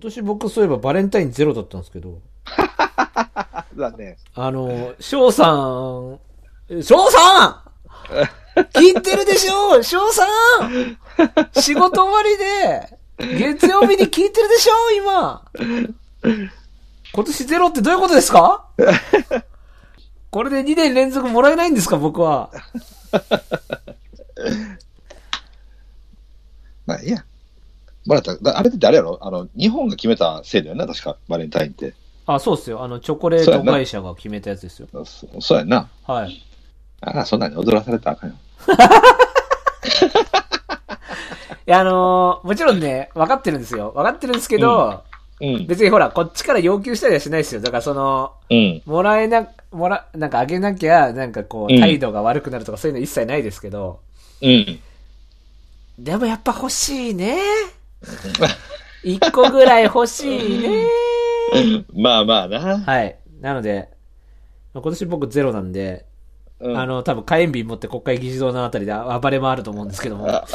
年僕そういえばバレンタインゼロだったんですけど。 残念。 翔さん聞いてるでしょ翔さん仕事終わりで、月曜日に聞いてるでしょ今。今年ゼロってどういうことですかこれで2年連続もらえないんですか僕は。 まあいいや。もらった。あれって誰やろ日本が決めた制度やな、確か、バレンタインって。 あ、そうっすよ。チョコレート会社が決めたやつですよ。 そうやんな。 はい。 ああ、そんなに踊らされたらあかんよ。 いや、もちろんね、分かってるんですよ。分かってるんですけど、別にほら、こっちから要求したりはしないですよ。だからなんかあげなきゃ、なんかこう、態度が悪くなるとかそういうの一切ないですけど、でもやっぱ欲しいね。一個ぐらい欲しいね。 まあまあな。 はい。なので、今年僕ゼロなんで、多分火炎瓶持って国会議事堂のあたりで暴れ回ると思うんですけども。はい。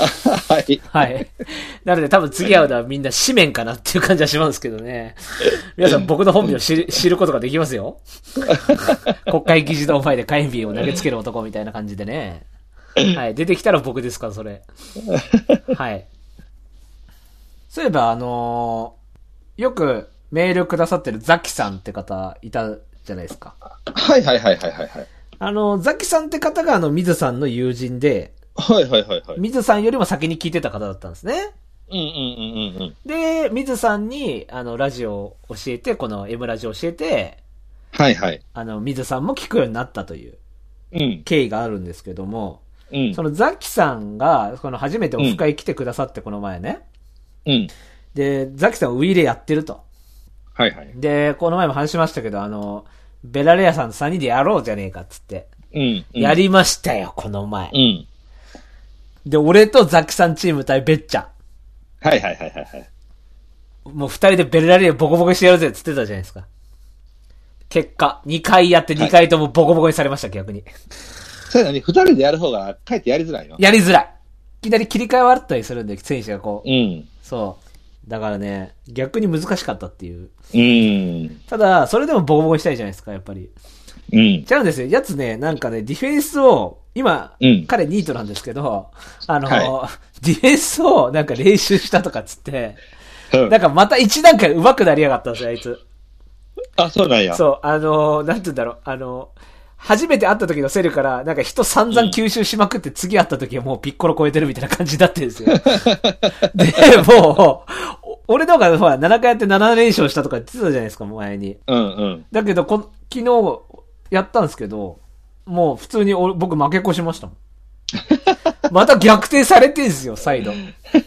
はい。なので多分次会うのはみんな紙面かなっていう感じはしますけどね。皆さん僕の本名を知ることができますよ。国会議事堂前で火炎瓶を投げつける男みたいな感じでね。はい。出てきたら僕ですから、それ。はい。そういえば、よくメールくださってるザキさんって方いたじゃないですか。 はいはいはいはいはい。 ザキさんって方が水さんの友人で、 はいはいはいはい。 水さんよりも先に聞いてた方だったんですね。で、水さんに、ラジオを教えて、この M ラジオを教えて、 はいはい。 水さんも聞くようになったという、経緯があるんですけども、そのザキさんが、初めてオフ会来てくださって、この前ね。で、ザキさんウイイレやってると。 はいはい。 で、この前も話しましたけど、ベラレアさんと3人でやろうじゃねえかっつって。やりましたよ、この前。で、俺とザキさんチーム対ベッチャ。 はいはいはいはい。 もう2人でベラレアボコボコしてやるぜっつってたじゃないですか。結果、2回やって2回ともボコボコにされました、逆に。 そうだね、2人でやる方がかえってやりづらいよ。 やりづらい。いきなり切り替えはあったりするんで、選手がこう。そう。だからね、逆に難しかったっていう。ただ、それでもボコボコにしたいじゃないですか、やっぱり。違うんですよ。やつね、なんかね、ディフェンスを、今、彼ニートなんですけど、ディフェンスをなんか練習したとかっつって、なんかまた一段階上手くなりやがったんですよ、あいつ。 あ、そうなんや。 そう、なんて言うんだろう、初めて会った時のセルから、なんか人散々吸収しまくって、次会った時はもうピッコロ超えてるみたいな感じになってるんですよ。で、もう、俺とかほら、7回やって7連勝したとか言ってたじゃないですか、前に。だけど、昨日、やったんですけど、もう普通に僕負け越しましたもん。また逆転されてんすよ、再度。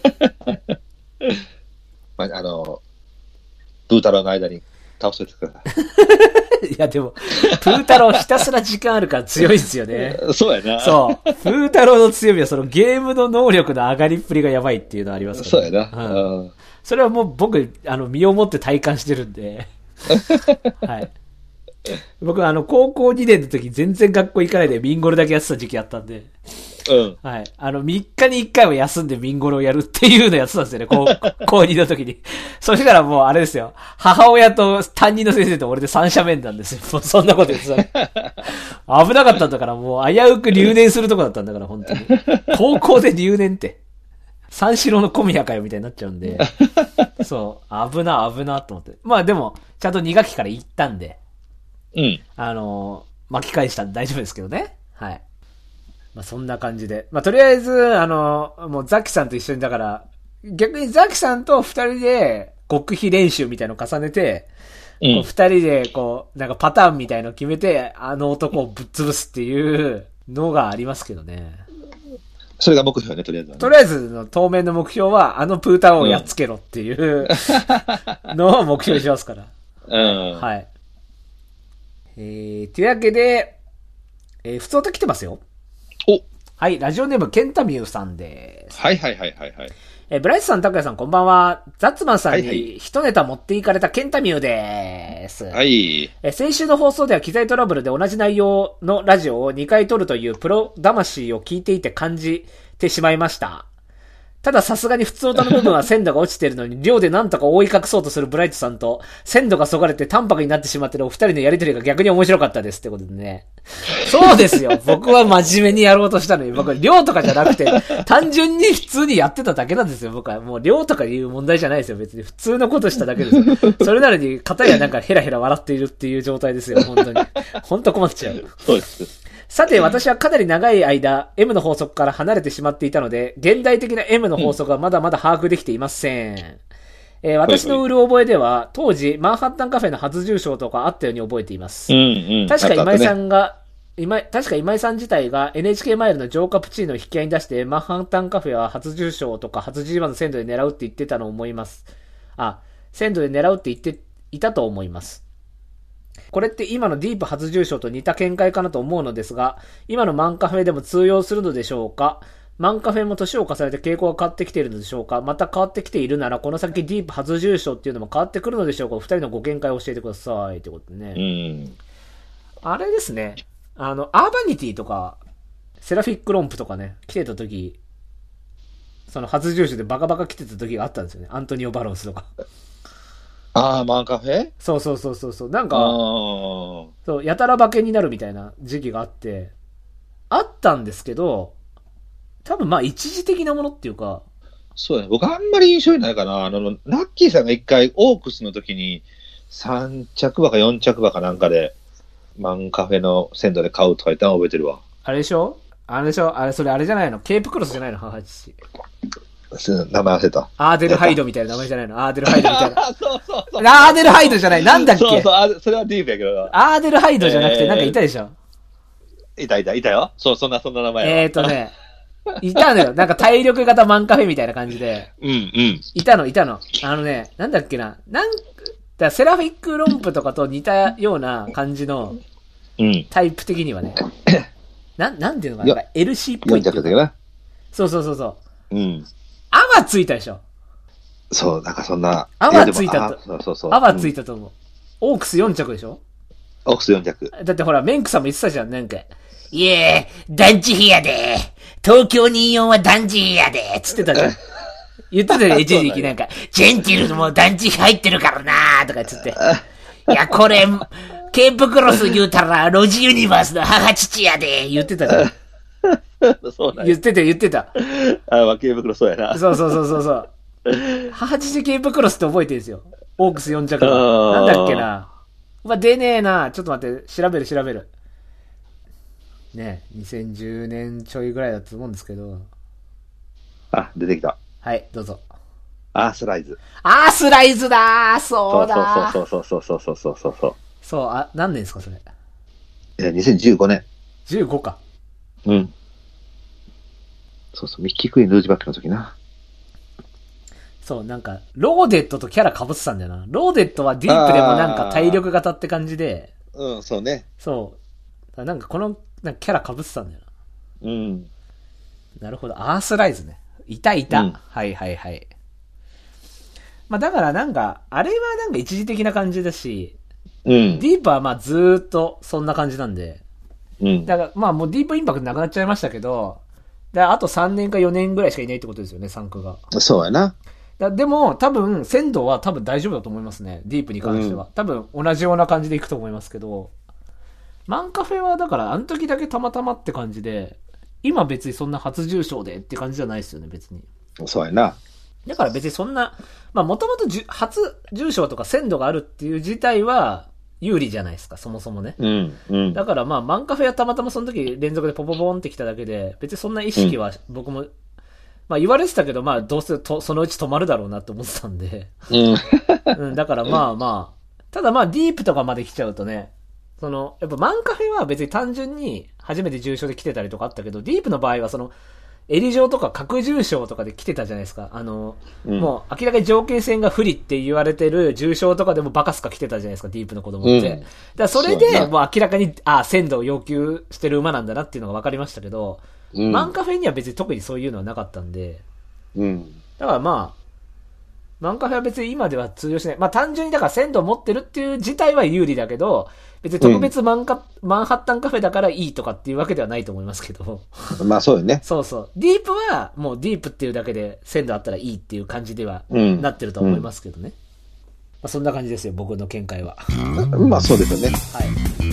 まあ、ブータローの間に倒してください。いや、でも、プータローひたすら時間あるから強いですよね。 そうやな。 そう。プータローの強みはそのゲームの能力の上がりっぷりがやばいっていうのありますから、 ね。そうやな。 それはもう僕、身をもって体感してるんで。はい。僕高校2年の時全然学校行かないでミンゴルだけやってた時期あったんで。はい。3日に1回は休んでミンゴルをやるっていうのやってたんですよね、高2の時に。そしたらもうあれですよ。母親と担任の先生と俺で三者面談ですよ。もうそんなこと言ってたね。危なかったんだから、もう危うく留年するとこだったんだから、本当に。高校で留年って。三四郎の小宮かよみたいになっちゃうんで。そう。危なと思って。まあでも、ちゃんと2学期から行ったんで。巻き返したんで大丈夫ですけどね。はい。まあそんな感じで。まあとりあえず、もうザキさんと一緒にだから、逆にザキさんと2人で極秘練習みたいのを重ねて、2人でこう、なんかパターンみたいのを決めて、男をぶっ潰すっていうのがありますけどね。 それが目標ね、とりあえずは、ね。 とりあえずの当面の目標は、プーターをやっつけろっていうのを目標にしますから。はい。というわけで、普通歌来てますよ。はい、ラジオネームケンタミューさんです。 はい。 ブライスさん、タクヤさん、こんばんは。ザッツマンさんに一ネタ持っていかれたケンタミューです。 はい。 先週の放送では機材トラブルで同じ内容のラジオを2回撮るというプロ魂を聞いていて感じてしまいました。 たださすがに普通歌の部分は鮮度が落ちてるのに、量でなんとか覆い隠そうとするブライトさんと、鮮度がそがれて淡白になってしまってるお二人のやりとりが逆に面白かったですってことでね。そうですよ。僕は真面目にやろうとしたのに、僕は量とかじゃなくて、単純に普通にやってただけなんですよ。僕はもう量とかいう問題じゃないですよ。別に普通のことしただけですよ。それなのに、片やなんかヘラヘラ笑っているっていう状態ですよ。本当に。本当困っちゃう。 そうです。 さて、私はかなり長い間、M の法則から離れてしまっていたので、現代的な M の法則はまだまだ把握できていません。私のうる覚えでは、当時、マンハッタンカフェの初重賞とかあったように覚えています。確か今井さんが、確か今井さん自体が NHK マイルのジョーカプチーノを引き合いに出して、マンハッタンカフェは初重賞とか初 G1 の鮮度で狙うって言ってたのを思います。鮮度で狙うって言っていたと思います。これって今のディープ初重賞と似た見解かなと思うのですが、今のマンカフェでも通用するのでしょうか？マンカフェも年を重ねて傾向が変わってきているのでしょうか？また変わってきているなら、この先ディープ初重賞っていうのも変わってくるのでしょうか？お二人のご見解を教えてください。ってことでね。あれですね。アーバニティとか、セラフィックロンプとかね、来てた時、その初重賞でバカバカ来てた時があったんですよね。アントニオ・バロンスとか。 マンカフェ？ そう。なんか、そう、やたら化けになるみたいな時期があって、あったんですけど、多分一時的なものっていうか。 そうね。僕あんまり印象にないかな。ラッキーさんが一回オークスの時に3着馬か4着馬かなんかで、マンカフェの鮮度で買うとか言ったの覚えてるわ。 あれでしょそれあれじゃないの？ケープクロスじゃないの？母父。 名前忘れた。 アーデルハイドみたいな名前じゃないの？アーデルハイドみたいな。 そう。 アーデルハイドじゃない。なんだっけ？ そう、それはディープやけど。 アーデルハイドじゃなくてなんかいたでしょ？ いたよ。そう、そんな名前は。 いたのよ。なんか体力型マンカフェみたいな感じで。いたの。なんだっけな。セラフィックロンプとかと似たような感じの、タイプ的にはね。なんていうのかな。LC っぽいっていうか。 4着だけどな。 そう。アはついたでしょ。 そう、なんかそんな。 アはついたと。 そう。 アはついたと思う。オークス4着でしょ？ オークス4着。 だってほら、メンクさんも言ってたじゃん、なんか。いえ、団地比やで。東京24は団地比やで。つってたじゃん。言ってたよ、一時期なんか。ジェンティルも団地比入ってるからなーとかつって。いや、これ、ケープクロス言うたら、ロジユニバースの母父やで。言ってたじゃん。 そうだね。言ってた。 ケープクロスそうやな。 そう。母父ケープクロスって覚えてるんですよ。オークス4着の。なんだっけな。出ねえな。ちょっと待って、調べる。ね、2010年ちょいぐらいだと思うんですけど。 出てきた。 はい、どうぞ。 アースライズだー。そうだー。 そう。 そう、何年ですか、それ。 2015年。 15か。 そう、ミッキークイーンルージバックの時な。 そう、なんか、ローデッドとキャラ被ってたんだよな。ローデッドはディープでもなんか体力型って感じで。 そうね。 そう。なんかなんかキャラ被ってたんだよな。なるほど。アースライズね。いた。はい。だからなんか、あれはなんか一時的な感じだし、ディープはずーっとそんな感じなんで。だからもうディープインパクトなくなっちゃいましたけど、あと3年か4年ぐらいしかいないってことですよね、3区が。 そうやな。 でも、多分、鮮度は多分大丈夫だと思いますね。ディープに関しては。多分、同じような感じでいくと思いますけど、マンカフェはだから、あの時だけたまたまって感じで、今別にそんな初重賞でって感じじゃないですよね、別に。 そうやな。 だから別にそんな、もともと初重賞とか鮮度があるっていう自体は、有利じゃないですか、そもそもね。だからマンカフェはたまたまその時連続でポポポンってきただけで、別にそんな意識は僕も、言われてたけど、どうせそのうち止まるだろうなって思ってたんで。だからただディープとかまで来ちゃうとね、やっぱマンカフェは別に単純に初めて重賞で来てたりとかあったけど、ディープの場合はエリ状とか格重賞とかで来てたじゃないですか。もう明らかに条件戦が不利って言われてる重賞とかでもバカスカ来てたじゃないですか、ディープの子供って。だからそれで、もう明らかに、鮮度を要求してる馬なんだなっていうのが分かりましたけど、マンカフェには別に特にそういうのはなかったんで。だからマンカフェは別に今では通用しない。単純にだから鮮度を持ってるっていう自体は有利だけど、 別に特別マンハッタンカフェだからいいとかっていうわけではないと思いますけど。 まあそうよね。 そうそう。ディープは、もうディープっていうだけで鮮度あったらいいっていう感じではなってると思いますけどね。まあ、そんな感じですよ、僕の見解は。 まあそうですよね。 はい。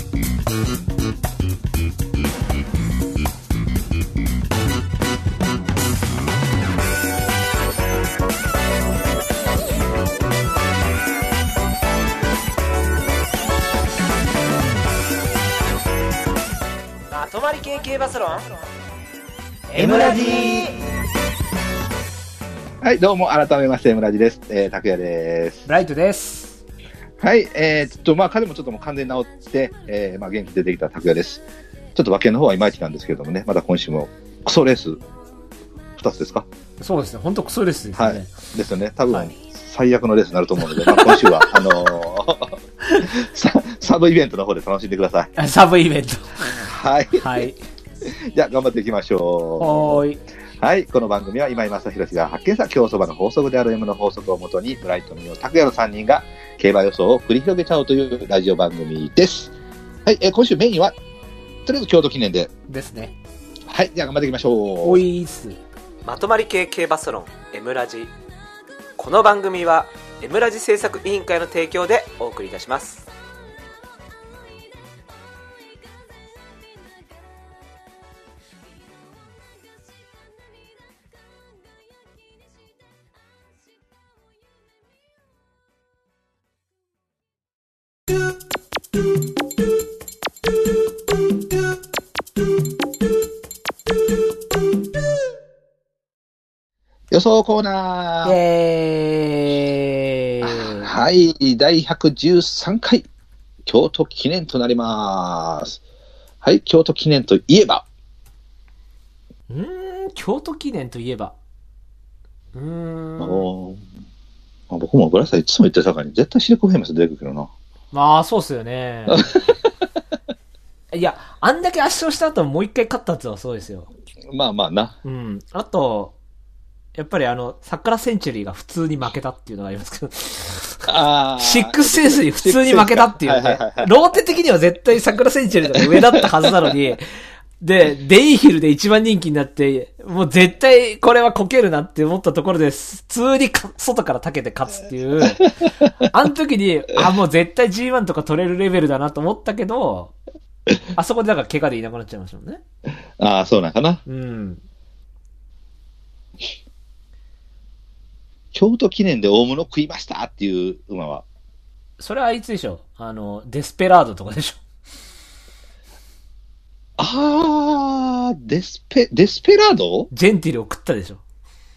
まとまり系系バスロン M ラジー。 はい、どうも改めまして M ラジです。拓也です。 ブライトです。 はい、まあ彼もちょっともう完全に治って、まあ元気出てきた拓也です。ちょっと馬券の方はいまいちなんですけれどもね、また今週もクソレース2つですか？ そうですね、本当クソレースですね。 はい。ですよね、多分、はい、最悪のレースになると思うので、まあ、今週はサブイベントの方で楽しんでください。 サブイベント。 はい。 はい。 じゃあ頑張っていきましょう。 はい。 はい。この番組は今井正弘が発見した競走馬の法則である M の法則をもとに、ブライト、ミオ、拓也の3人が競馬予想を繰り広げちゃおうというラジオ番組です。はい。今週メインは、とりあえず京都記念で。 ですね。 はい。じゃあ頑張っていきましょう。 おいーす。 まとまり系系バスロン M ラジ。この番組は M ラジ制作委員会の提供でお送りいたします。 予想コーナー。はい、第113回京都記念となります。はい、京都記念といえば。 京都記念といえば。 僕もごめんなさい、いつも言ってたからに絶対シレコフェイマス出てくるけどな。 まあ、そうっすよね。いや、あんだけ圧勝した後もう一回勝ったってのはそうですよ。 まあまあな。 うん。あと、やっぱり桜センチュリーが普通に負けたっていうのがありますけど。シックスセンスに普通に負けたっていうね。ローテ的には絶対桜センチュリーの上だったはずなのに、で、デイヒルで一番人気になって、もう絶対これはこけるなって思ったところで、普通に外からたけて勝つっていう。あの時に、もう絶対 G1 とか取れるレベルだなと思ったけど、あそこでだから怪我でいなくなっちゃいましたもんね。 ああ、そうなんかな。 うん。 京都記念で大物食いましたっていう馬は。 それはあいつでしょ。デスペラードとかでしょ。 デスペラード？ ジェンティルを食ったでしょ。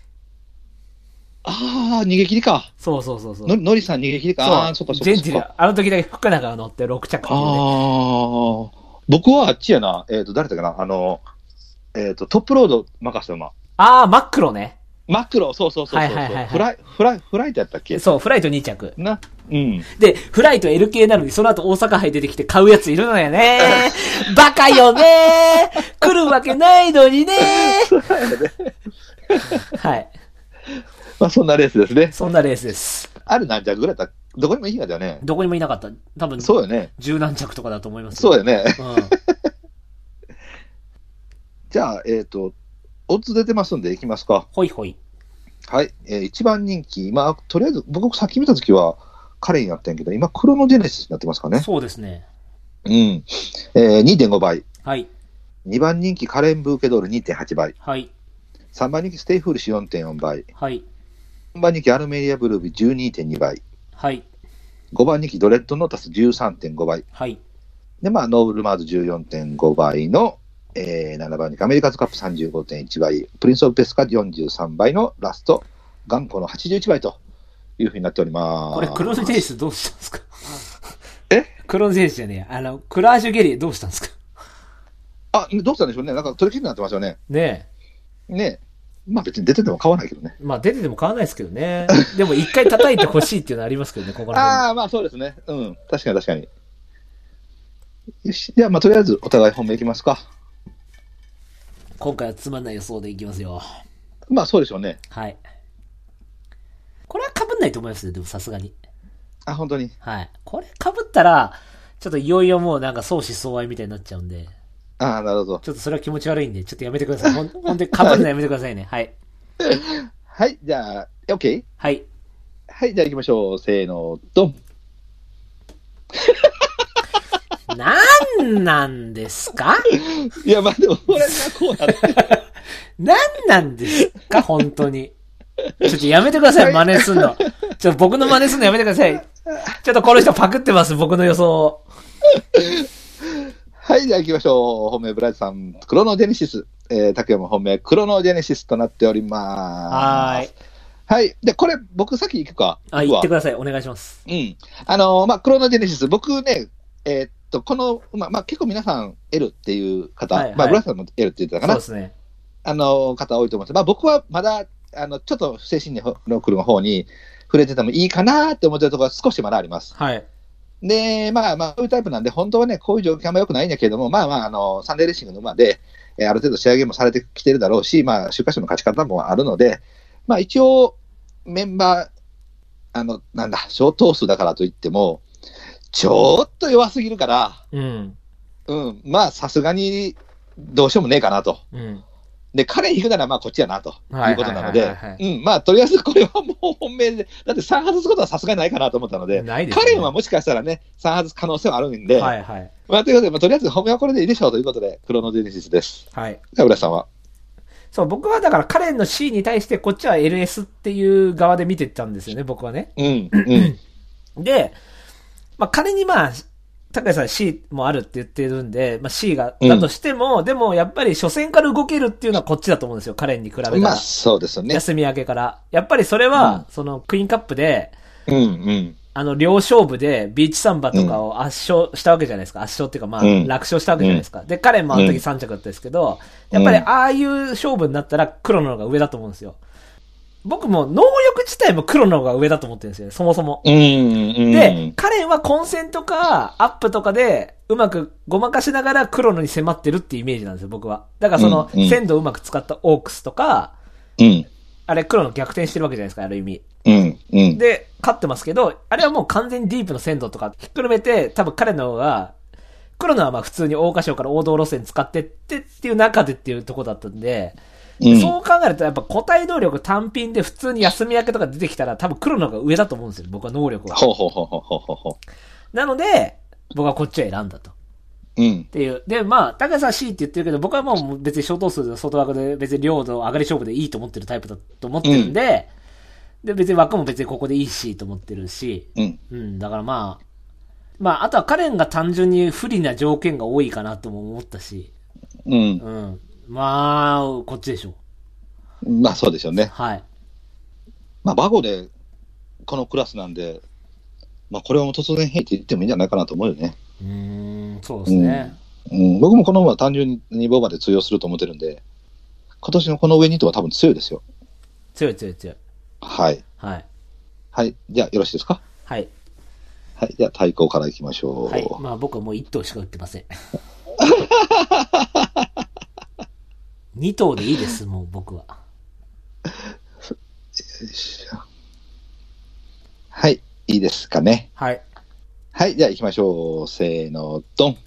逃げ切りか。 そうそう。 ノリさん逃げ切りか。そっか。 ジェンティル、あの時だけ福永が乗って6着っていうね。 僕はあっちやな。誰だっけな。トップロード任せた馬。 マックロね。 マクロ、そう。フライトやったっけ？ そう、フライト2着。 な。うん。 で、フライト LK なのに、その後大阪杯出てきて買うやついるのよね。バカよね。来るわけないのにね。はい。 まあ、そんなレースですね。 そんなレースです。 あれ何着ぐらいだった？どこにもいいかだよね。 どこにもいなかった。多分、 そうよね。 十何着とかだと思います。 そうよね。 うん。 じゃあ、オッズ出てますんで、いきますか。 ほいほい。 はい。一番人気。まあ、とりあえず、僕さっき見たときは、カレンやってんけど、今、クロノジェネシスになってますかね。 そうですね。 うん。2.5 倍。 はい。 2番人気、カレンブーケドール 2.8 倍。 はい。 3番人気、ステイフールシ 4.4 倍。 はい。 4番人気、アルメリアブルービ 12.2 倍。 はい。 5番人気、ドレッドノータス 13.5 倍。 はい。 で、まあ、ノーブルマーズ 14.5 倍の、7番人気、アメリカズカップ 35.1 倍、プリンスオブペスカ43倍のラスト、頑固の81倍というふうになっております。 これ、クロノジェネシスどうしたんですか？クロノジェネシスじゃねえ。クラージュゲリどうしたんですか？ どうしたんでしょうね。なんか取り切りになってますよね。 ねえ。まあ別に出てても買わないけどね。 まあ出てても買わないですけどね。でも一回叩いてほしいっていうのはありますけどね、ここら辺。 まあそうですね。うん。確かに。よし。じゃあ、まあとりあえずお互い本命いきますか。 今回はつまんない予想でいきますよ。 まあそうでしょうね。 はい。これは被んないと思いますよ、でもさすがに。 本当に。 はい。これ被ったら、 ちょっといよいよもうなんか相思相愛みたいになっちゃうんで。 ああ、なるほど。 ちょっとそれは気持ち悪いんで、ちょっとやめてください。ほんとにかぶるのやめてくださいね。はい。 はい、じゃあ、OK？ はい。 はい、じゃあ行きましょう。せーの、ドン。 なんなんですか？ いや、まあでも、俺がこうなって。 なんなんですか本当に。ちょっとやめてください、真似すんの。僕の真似すんのやめてください。ちょっとこの人パクってます、僕の予想を。 はい、じゃあ行きましょう。本命ブライトさん、クロノジェネシス。竹山本命、クロノジェネシスとなっております。はい。で、これ、僕先行くか。 言ってください。お願いします。 うん。まあ、クロノジェネシス、僕ね、この、まあ、結構皆さん L っていう方、はいはい、まあ、ブライトさんも L って言ってたかな。 そうですね。 方多いと思います。まあ、僕はまだ、ちょっと精神力の方に触れててもいいかなって思ってるところが少しまだあります。 はい。 で、まあ、こういうタイプなんで、本当はね、こういう状況あんま良くないんだけれども、まあ、サンデーレーシングの馬で、ある程度仕上げもされてきてるだろうし、まあ、週刊誌の勝ち方もあるので、まあ、一応、メンバー、なんだ、小頭数だからといっても、ちょっと弱すぎるから、うん。うん。まあ、さすがに、どうしようもねえかなと。うん。で、彼引くなら、まあ、こっちやな、ということなので、うん。まあ、とりあえず、これはもう本命で、だって3外すことはさすがにないかなと思ったので、ないですね、彼はもしかしたらね、3外す可能性はあるんで、はいはい。まあ、ということで、まあ、とりあえず本命はこれでいいでしょうということで、クロノジェネシスです。はい。じゃあ、浦さんは。 そう、僕はだから彼の C に対して、こっちは LS っていう側で見てたんですよね、僕はね。うん。うん。で、まあ、仮にまあ、高橋さん C もあるって言ってるんで、まあ C が、だとしても、でもやっぱり初戦から動けるっていうのはこっちだと思うんですよ、彼に比べたら。 まあそうですよね。 休み明けから。やっぱりそれは、そのクイーンカップで、両勝負でビーチサンバとかを圧勝したわけじゃないですか。圧勝っていうかまあ、楽勝したわけじゃないですか。で、彼もあの時3着だったんですけど、やっぱりああいう勝負になったら黒の方が上だと思うんですよ。僕も能力自体も黒の方が上だと思ってるんですよね、そもそも。で、彼は混戦とかアップとかでうまくごまかしながら黒のに迫ってるっていうイメージなんですよ、僕は。だからその、鮮度をうまく使ったオークスとか、あれ黒の逆転してるわけじゃないですか、ある意味。で、勝ってますけど、あれはもう完全にディープの鮮度とかひっくるめて、多分彼の方が、黒のはまあ普通に桜花賞から王道路線使ってってっていう中でっていうところだったんで、そう考えるとやっぱ個体能力単品で普通に休み明けとか出てきたら多分黒の方が上だと思うんですよ、僕は能力は。なので、僕はこっちを選んだと。っていう。で、まあ、高橋さん C って言ってるけど、僕はもう別に小頭数で外枠で別に領土上がり勝負でいいと思ってるタイプだと思ってるんで、で、別に枠も別にここでいいしと思ってるし、だからまあ、あとはカレンが単純に不利な条件が多いかなとも思ったし、まあ、こっちでしょう。まあ、そうでしょうね。 はい。 まあ、バゴで、このクラスなんで、まあ、これを突然変異って言ってもいいんじゃないかなと思うよね。 そうですね。 僕もこの馬は単純に2馬場で通用すると思ってるんで、今年のこの上2頭は多分強いですよ。 強い。 はい。 はい。 はい。じゃあ、よろしいですか？ はい。 はい。じゃあ、対抗からいきましょう。 はい。まあ、僕はもう1頭しか打ってません。2頭でいいです、もう僕は。 はい、いいですかね。 はい。 はい、じゃあ行きましょう。せーの、ドン。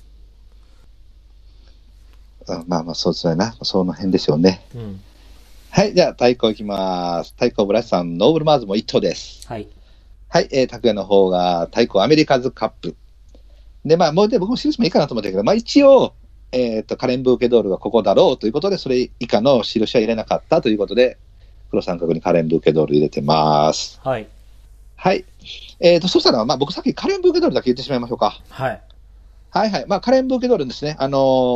まあ、そうですね。その辺でしょうね。はい、じゃあ対抗いきます。対抗ブラシさん、ノーブルマーズも1頭です。 はい。 はい、拓也の方が対抗アメリカズカップ。で、まあ、もう僕も印もいいかなと思ったけど、まあ一応、カレンブーケドールがここだろうということで、それ以下の印は入れなかったということで、黒三角にカレンブーケドール入れてます。 はい。 はい。そしたら、まあ僕さっきカレンブーケドールだけ言ってしまいましょうか。 はい。 はいはい。まあカレンブーケドールですね。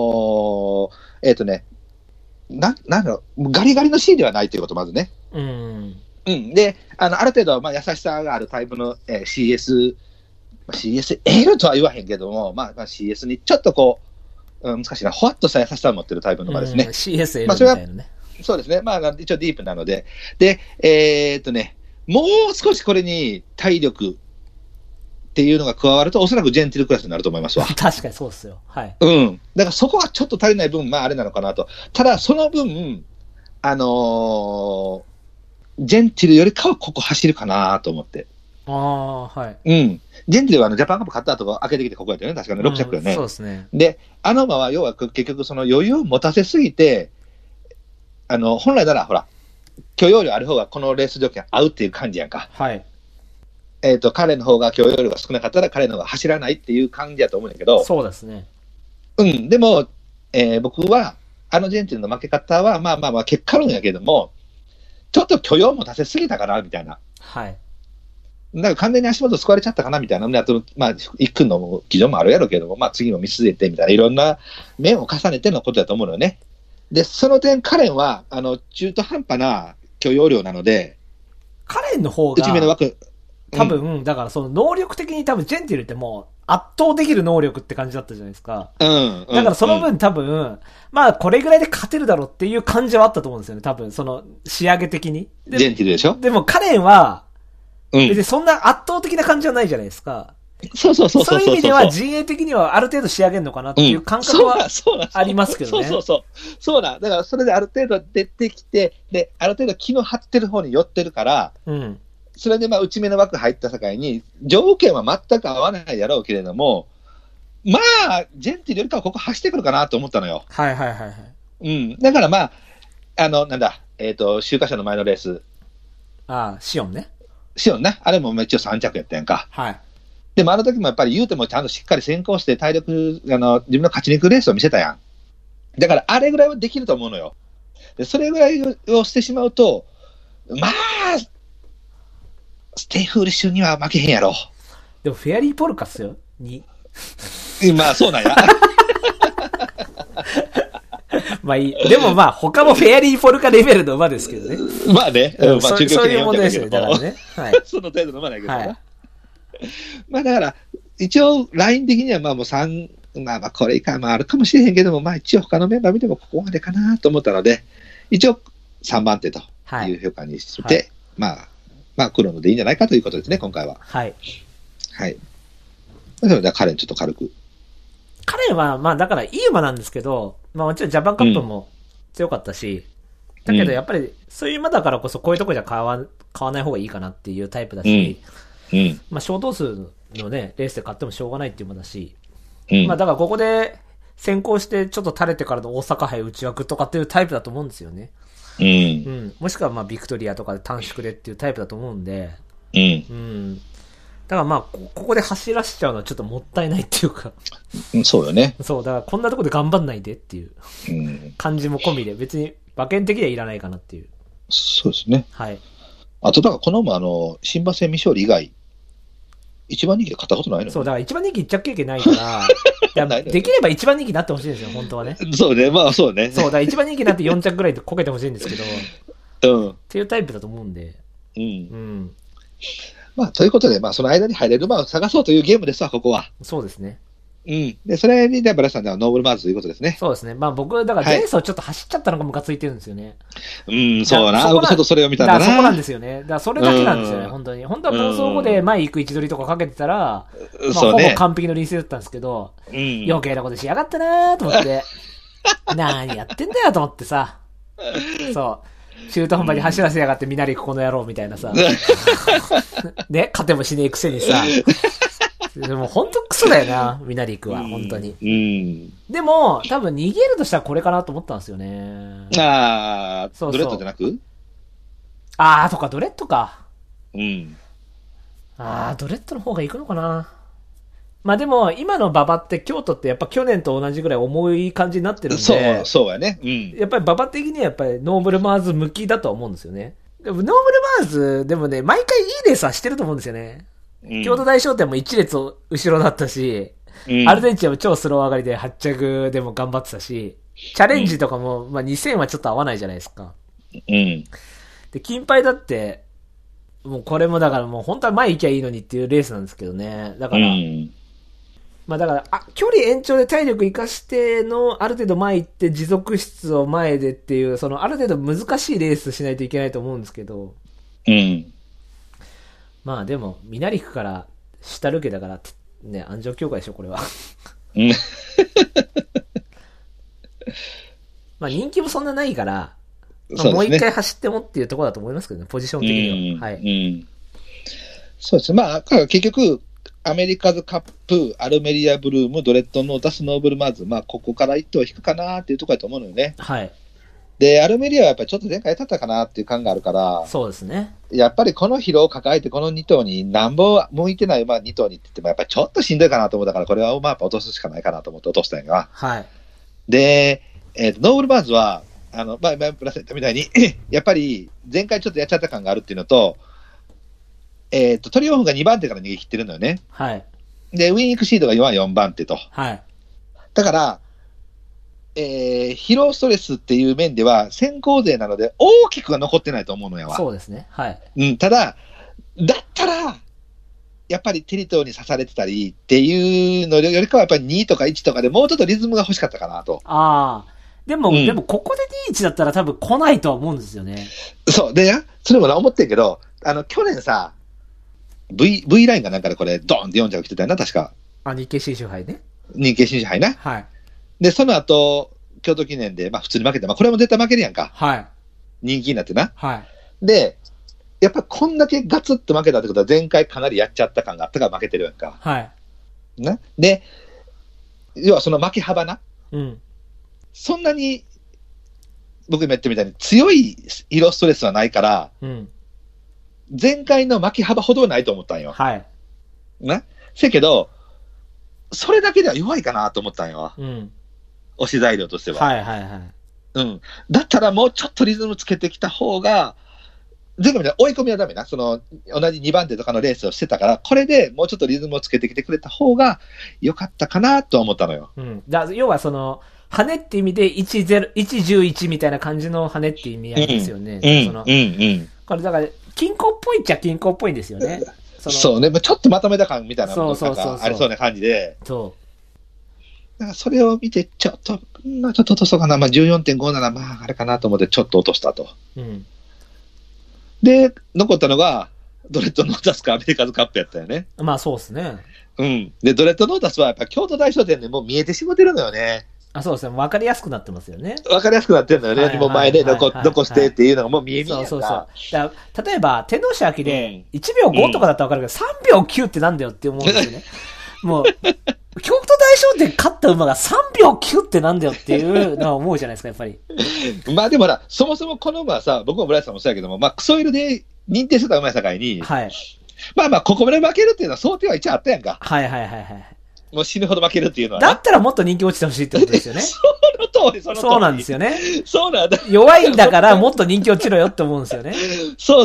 なんだろう、ガリガリの C ではないということ、まずね。で、ある程度、まあ優しさがあるタイプの、CSL とは言わへんけども、まあ CS にちょっとこう、難しいな、ほわっとした優しさを持っているタイプの馬ですね。 CSL みたいなね。 そうですね。まあ、一応ディープなので。で、もう少しこれに体力っていうのが加わると、おそらくジェンティルクラスになると思いますわ。 確かにそうですよ。はい。 だからそこがちょっと足りない分、まああれなのかなと。ただ、その分、ジェンティルよりかはここ走るかなと思って。 ああ、はい。 うん。ジェンティルはジャパンカップ勝った後開けてきてここやったよね。確かね、6着よね。 そうですね。 で、あの馬は要は結局その余裕を持たせすぎて、本来ならほら、許容量ある方がこのレース条件合うっていう感じやんか。 はい。 彼の方が許容量が少なかったら彼の方が走らないっていう感じやと思うんだけど。 そうですね。 うん。でも、僕は、ジェンティルの負け方は、まあ結果論やけども、ちょっと許容も出せすぎたかな、みたいな。 はい。 だから完全に足元救われちゃったかな、みたいな。あと、まあ、一区の基準もあるやろうけども、まあ次も見据えて、みたいな、いろんな面を重ねてのことだと思うのよね。で、その点、カレンは、中途半端な許容量なので、 カレンの方が、 内目の枠、 多分、だからその能力的に多分ジェンティルってもう圧倒できる能力って感じだったじゃないですか。だからその分多分、まあこれぐらいで勝てるだろうっていう感じはあったと思うんですよね。多分その仕上げ的に。 ジェンティルでしょ？ でもカレンは、別にそんな圧倒的な感じはないじゃないですか。 そう。 そういう意味では陣営的にはある程度仕上げるのかなっていう感覚はありますけどね。 そうだ。だからそれである程度出てきて、で、ある程度気の張ってる方に寄ってるから、それでまあ内目の枠入った境に、条件は全く合わないやろうけれども、まあ、ジェンティルよりかはここ走ってくるかなと思ったのよ。 はい。 だからまあ、なんだ、秋華賞の前のレース。 シオンね。 シオンね。あれも一応3着やったやんか。 はい。 でもあの時もやっぱり言うてもちゃんとしっかり先行して体力、自分の勝ちに行くレースを見せたやん。だからあれぐらいはできると思うのよ。で、それぐらいをしてしまうと、まあ、ステイフーリッシュには負けへんやろ。 でもフェアリーポルカっすよ。 まあそうなんや。 まあいい。でもまあ他もフェアリーポルカレベルの馬ですけどね。 まあね。まあそういう問題ですね。だからね。はい。 その程度の馬だけどな。はい、まあだから、一応ライン的にはまあもう3、まあこれ以下もあるかもしれへんけども、まあ一応他のメンバー見てもここまでかなと思ったので、一応3番手という評価にして、まあ黒のでいいんじゃないかということですね、今回は。 はい。 はい。それではカレンちょっと軽く。 カレンは、まあだからいい馬なんですけど、まあもちろんジャパンカップも強かったし、だけどやっぱりそういう馬だからこそこういうとこじゃ買わない方がいいかなっていうタイプだし、まあ小頭数のね、レースで買ってもしょうがないっていう馬だし、まあだからここで先行してちょっと垂れてからの大阪杯内枠とかっていうタイプだと思うんですよね。もしくはまあビクトリアとかで短縮でっていうタイプだと思うんで、だからまあここで走らせちゃうのはちょっともったいないっていうか、 そうよね。 そう、だからこんなとこで頑張んないでっていう感じも込みで、別に馬券的にはいらないかなっていう。 そうですね。 はい。 あとだからこの馬新馬戦未勝利以外、一番人気で勝ったことないの、ね、 そう、だから一番人気一着経験ないから、できれば一番人気になってほしいんですよ、本当はね。 そうね、まあそうね。 そう、だから一番人気になって4着ぐらいでこけてほしいんですけど、っていうタイプだと思うんで。 まあ、ということで、まあ、その間に入れる馬を探そうというゲームですわ、ここは。 そうですね。 で、それに、ブラスさんではノーブルマーズということですね。 そうですね。まあ僕、だからレースをちょっと走っちゃったのがムカついてるんですよね。 そうな。僕ちょっとそれを見たんだな。 そこなんですよね。だからそれだけなんですよね、本当に。本当は暴走後で前行く位置取りとかかけてたら、まあほぼ完璧の臨戦だったんですけど、余計なことしやがったなーと思って、何やってんだよと思ってさ、そう。中途半端に走らせやがってみなりここの野郎みたいなさ。ね、勝てもしねえくせにさ。でも本当クソだよな、ミナリクは、本当に。でも、多分逃げるとしたらこれかなと思ったんですよね。 ドレッドじゃなく？ とか、ドレッドか。ドレッドの方がいくのかな。まあでも、今の馬場って京都ってやっぱ去年と同じぐらい重い感じになってるんで。 そうやね。 やっぱり馬場的にはやっぱりノーブルマーズ向きだとは思うんですよね。でもノーブルマーズ、でもね、毎回いいレースはしてると思うんですよね。京都大商店も1列後ろだったし、アルゼンチンも超スロー上がりで8着でも頑張ってたし、チャレンジとかも、まあ2000はちょっと合わないじゃないですか。で、金牌だって、もうこれもだからもう本当は前行きゃいいのにっていうレースなんですけどね。だから、まあだから、距離延長で体力活かしての、ある程度前行って持続質を前でっていう、そのある程度難しいレースしないといけないと思うんですけど、まあでも、ミナリクから下抜けだから、ね、安城協会でしょ、これは。まあ人気もそんなないから、まあ、もう一回走ってもっていうところだと思いますけどね、ポジション的には。 そうですね。まあ、結局、アメリカズカップ、アルメリアブルーム、ドレッドノータスノーブルマーズ、まあ、ここから一頭引くかなっていうところだと思うのよね。 はい。 で、アルメリアはやっぱりちょっと前回当たったかなっていう感があるから、 そうですね。 やっぱりこの疲労を抱えて、この2頭に、なんぼ向いてない馬2頭にって言っても、やっぱりちょっとしんどいかなと思ったから、これはまあやっぱ落とすしかないかなと思って落としたんや。 はい。 で、ノーブルマーズは、まあ、今、プラス言ったみたいに、やっぱり前回ちょっとやっちゃった感があるっていうのと、トリオンフが2番手から逃げ切ってるのよね。 はい。 で、ウィン・イクシードが4番手と。 はい。 だから、疲労ストレスっていう面では先行勢なので大きくは残ってないと思うのやわ。 そうですね。はい。 うん、ただ、だったら、やっぱりテリトーに刺されてたりっていうのよりかはやっぱり2とか1とかでもうちょっとリズムが欲しかったかなと。 ああ。でもここで2、1だったら多分来ないとは思うんですよね。 そう。で、それも思ってんけど、去年さ、V ラインがなんかでこれ、ドーンって4着来てたよな、確か。 日経新酒杯ね。 日経新酒杯な。 はい。 で、その後、京都記念で、まあ普通に負けて、まあこれも絶対負けるやんか。 はい。 人気になってな。 はい。 で、やっぱこんだけガツッと負けたってことは前回かなりやっちゃった感があったから負けてるやんか。 はい。 な。で、要はその負け幅な。 うん。 そんなに、僕今言ってみたいに強い疲労ストレスはないから、 うん。 前回の負け幅ほどはないと思ったんよ。 はい。 な。せやけど、それだけでは弱いかなと思ったんよ。 うん。 押し材料としては。 はいはいはい。 うん。だったらもうちょっとリズムつけてきた方が、前回みたいな追い込みはダメな。同じ2番手とかのレースをしてたから、これでもうちょっとリズムをつけてきてくれた方が良かったかなと思ったのよ。 うん。要は羽って意味で111みたいな感じの羽って意味合いですよね。これだから、金庫っぽいっちゃ金庫っぽいんですよね。 そうね。ちょっとまとめた感みたいなのがありそうな感じで。 そう。 だからそれを見て、ちょっと落とそうかな。まあ 14.5 ならまああれかなと思ってちょっと落としたと。 うん。 で、残ったのが、ドレッドノータスかアメリカズカップやったよね。 まあそうですね。 うん。で、ドレッドノータスはやっぱ京都大商店でもう見えてしまってるのよね。 そうですね。わかりやすくなってますよね。 わかりやすくなってるのよね。もう前で残してっていうのがもう見え見えやんか。 そう。だ例えば、天皇賞秋で1秒5とかだったらわかるけど、3秒9ってなんだよって思うんですよね。もう、京都大商店勝った馬が3秒9ってなんだよっていうのは思うじゃないですか、やっぱり。 まあでもほら、そもそもこの馬はさ、僕もブライスさんもそうやけども、まあクソイルで認定してた馬やさかいに、 はい。 まあここまで負けるっていうのは想定は一応あったやんか。 はい。 もう死ぬほど負けるっていうのは。 だったらもっと人気落ちてほしいってことですよね。 その通り。 そうなんですよね。 そうなんだ。 弱いんだからもっと人気落ちろよって思うんですよね。 そう。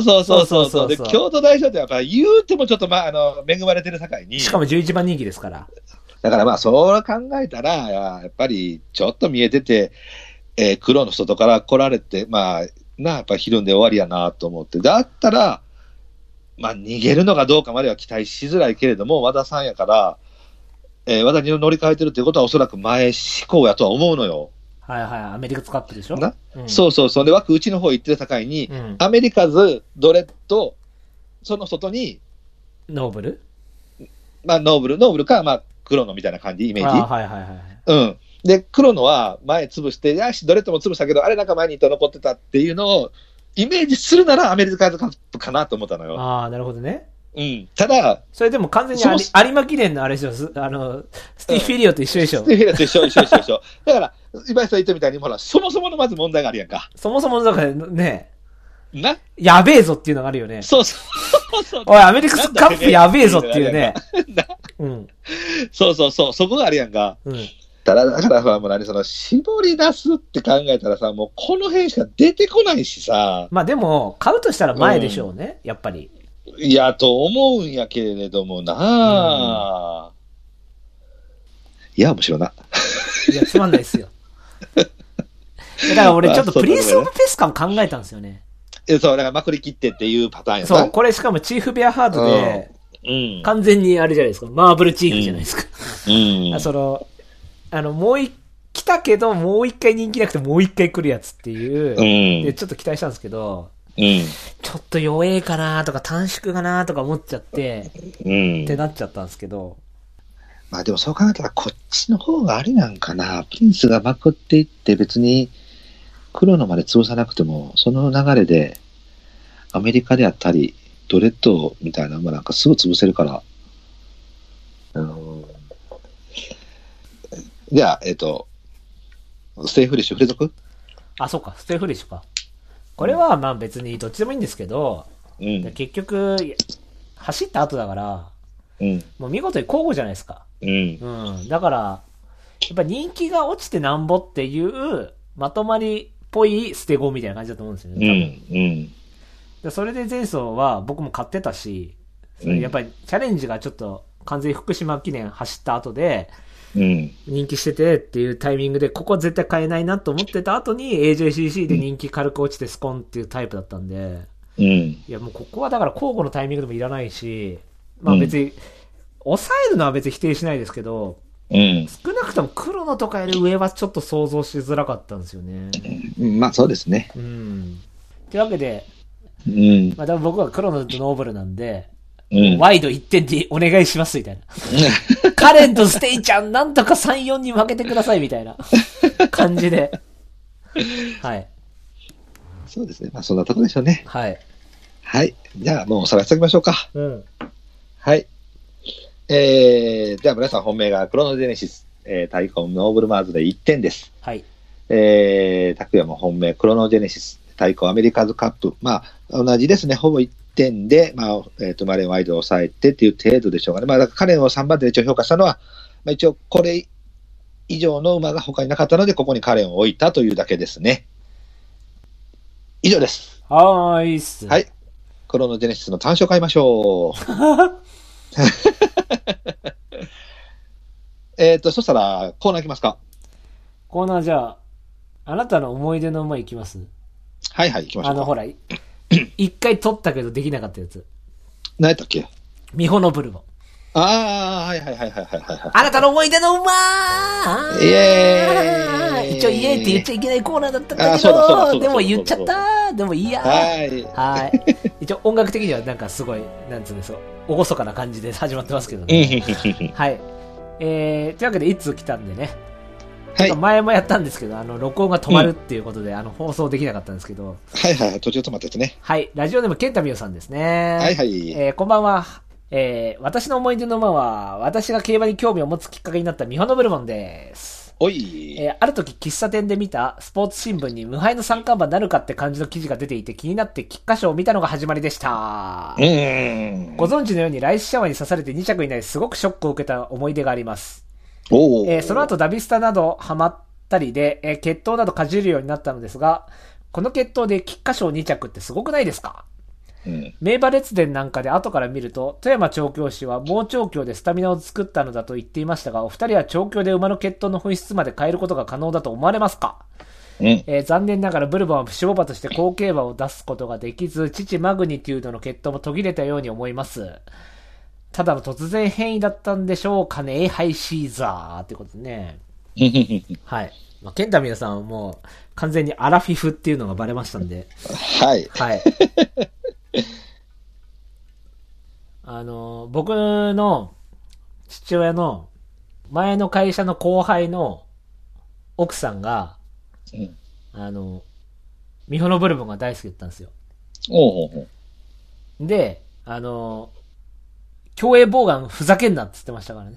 で、京都大賞ってやっぱ言うてもちょっと恵まれてる境に。 しかも11番人気ですから。 だからまあそう考えたら、やっぱりちょっと見えてて、黒の外から来られて、まあ、やっぱひるんで終わりやなと思って。だったら、まあ逃げるのかどうかまでは期待しづらいけれども、和田さんやから、和田に乗り換えてるってことはおそらく前志向やとは思うのよ。 はい。アメリカズカップでしょ、 そう。で、枠内の方行ってる境に、アメリカズ、ドレッド、その外に、 ノーブルまあ、ノーブルか、まあ、黒のみたいな感じ、イメージ。 はい。 うん。で、黒のは前潰して、よし、ドレッドも潰したけど、あれなんか前に残ってたっていうのを、イメージするならアメリカズカップかなと思ったのよ。 ああ、なるほどね。 うん。ただ、 それでも完全に有馬記念のあれでしょ、スティフィリオと一緒でしょ。 スティフィリオと一緒。だから、今井さん言ったみたいに、ほら、そもそものまず問題があるやんか。 そもそもの中でね、 なやべえぞっていうのがあるよね。 そう。 おい、アメリカズカップやべえぞっていうね。うん。 そう、そこがあるやんか。 うん。 だからもう絞り出すって考えたらさ、もうこの辺しか出てこないしさ。 まあでも、買うとしたら前でしょうね、やっぱり。 いや、と思うんやけれどもなぁ。いや、面白いな。 いや、つまんないっすよ。だから俺ちょっとプリンスオブペスカも考えたんですよね。 そう、だからまくり切ってっていうパターンやな。 そう、これしかもチーフベアハードで、完全にあれじゃないですか、マーブルチーフじゃないですか。もう来たけど、もう一回人気なくてもう一回来るやつっていう、でちょっと期待したんですけど、ちょっと弱えかなとか短縮かなとか思っちゃって、ってなっちゃったんですけど。 まあでもそう考えたらこっちの方があれなんかな。プリンスがまくっていって別に黒のまで潰さなくても、その流れでアメリカであったり、 ドレッドみたいな馬なんかすぐ潰せるから。じゃあ、ステイフリッシュ、触れとく？ あ、そうか、ステイフリッシュか。これはまあ別にどっちでもいいんですけど、 うん、 結局、走った後だから、 うん、 もう見事に交互じゃないですか。 うん。 うん。だから、やっぱ人気が落ちてなんぼっていう、まとまりっぽい捨て子みたいな感じだと思うんですよね。 うん、うん。 でそれで前走は僕も買ってたし、やっぱりチャレンジがちょっと完全に福島記念走った後で、人気しててっていうタイミングで、ここは絶対買えないなと思ってた後に AJCC で人気軽く落ちてスコンっていうタイプだったんで、いやもうここはだから交互のタイミングでもいらないし、まあ別に、抑えるのは別に否定しないですけど、少なくとも黒のとかより上はちょっと想像しづらかったんですよね。 まあそうですね。 というわけで、まあ多分僕は黒のノーブルなんで、ワイド1点でお願いしますみたいな。カレンとステイちゃんなんとか 3,4 に負けてくださいみたいな感じで。はい。 そうですね。まあそんなとこでしょうね。 はい。 はい。じゃあもう探しておきましょうか。はい。じゃあ皆さん本命がクロノジェネシス、タイコンノーブルマーズで1点です。 はい。 拓也も本命クロノジェネシス、タイコンアメリカズカップ。まあ同じですね。ほぼ1点で、まあ、マレンワイドを抑えてっていう程度でしょうかね。まあ、だからカレンを3番手で一応評価したのは、まあ一応これ以上の馬が他になかったので、ここにカレンを置いたというだけですね。以上です。 はい。 クロノジェネシスの単勝買いましょう。そしたら、コーナー行きますか？ コーナーじゃあ、あなたの思い出の馬行きます？ はい、行きましょう。 ほら、一回取ったけどできなかったやつ。 何やったっけ？ ミホノブルボン。 はい。 あなたの思い出の馬イエーイ！ 一応イエーイって言っちゃいけないコーナーだったんだけど、でも言っちゃった。でもいいや。はい。一応音楽的にはなんかすごい、なんつうんですか、厳かな感じで始まってますけどね。はい。というわけで一通来たんでね。はい、前もやったんですけど、録音が止まるっていうことで、放送できなかったんですけど。 途中止まったやつね。 はい。ラジオネーム、ケンタミオさんですね。こんばんは。私の思い出の馬は、私が競馬に興味を持つきっかけになったミホノブルボンです。 おい。 ある時、喫茶店で見たスポーツ新聞に無敗の三冠馬なるかって感じの記事が出ていて気になって菊花賞を見たのが始まりでした。ご存知のようにライスシャワーに刺されて2着以内ですごくショックを受けた思い出があります。その後ダビスタなどハマったりで、血統などかじるようになったのですが、この血統で菊花賞2着ってすごくないですか？名馬列伝なんかで後から見ると、富山調教師は盲調教でスタミナを作ったのだと言っていましたが、お二人は調教で馬の血統の本質まで変えることが可能だと思われますか？残念ながらブルボンは不死馬として好競馬を出すことができず、父マグニテュードの血統も途切れたように思います。ただの突然変異だったんでしょうかね。ハイシーザーってことでね。はい。まあ、ケンタミヤさんはもう完全にアラフィフっていうのがバレましたんで。 はい。 僕の父親の前の会社の後輩の奥さんが、ミホノブルボンが大好きだったんですよ。で、競泳ボーガンふざけんなって言ってましたからね。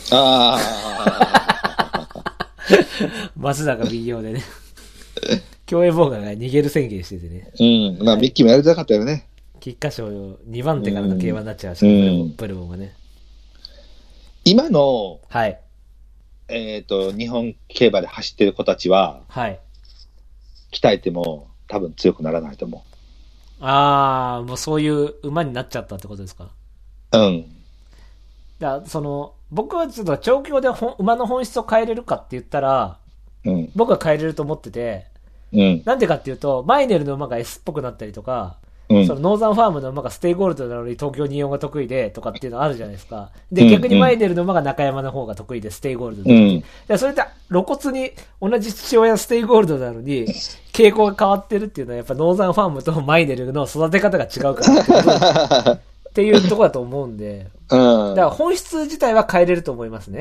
松坂微妙でね。競泳ボーガンが逃げる宣言しててね。 まあミッキーもやりたかったよね。 菊花賞2番手からの競馬になっちゃうし、ブルボンがね。 今の、 はい。 日本競馬で走ってる子たちは、 はい。 鍛えても多分強くならないと思う。 もうそういう馬になっちゃったってことですか？僕はちょっと調教で馬の本質を変えれるかって言ったら、僕は変えれると思ってて、なんでかっていうと、マイネルの馬が S っぽくなったりとか、そのノーザンファームの馬がステイゴールドなのに東京24が得意でとかっていうのあるじゃないですか。で、逆にマイネルの馬が中山の方が得意でステイゴールドで、それって露骨に同じ父親ステイゴールドなのに傾向が変わってるっていうのはやっぱノーザンファームとマイネルの育て方が違うからっていうところだと思うんで、だから本質自体は変えれると思いますね。